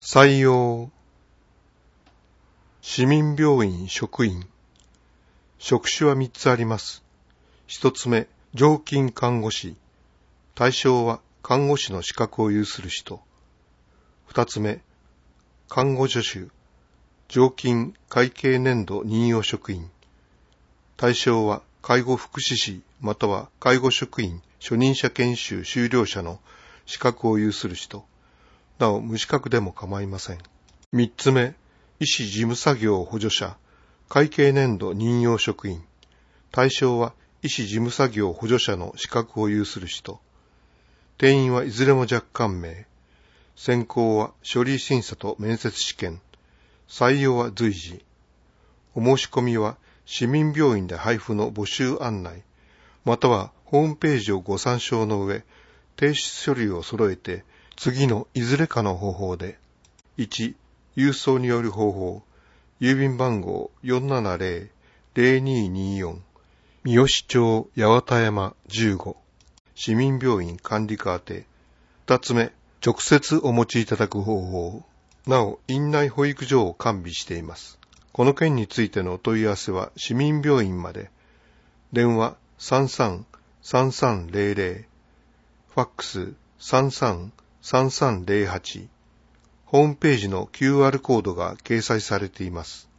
採用。市民病院職員。職種は3つあります。1つ目、常勤看護師。対象は看護師の資格を有する人。2つ目、看護助手。常勤会計年度任用職員。対象は介護福祉士または介護職員初任者研修修了者の資格を有する人。なお無資格でも構いません。3つ目、医師事務作業補助者。会計年度任用職員。対象は医師事務作業補助者の資格を有する人。定員はいずれも若干名。選考は書類審査と面接試験。採用は随時。お申し込みは市民病院で配布の募集案内、またはホームページをご参照の上、提出書類を揃えて次のいずれかの方法で。1、郵送による方法。郵便番号 470-0224 三好町八幡山15市民病院管理課宛て。2つ目、直接お持ちいただく方法。なお、院内保育所を完備しています。この件についてのお問い合わせは市民病院まで。電話 33-3300 ファックス 33-3308 ホームページの QR コードが掲載されています。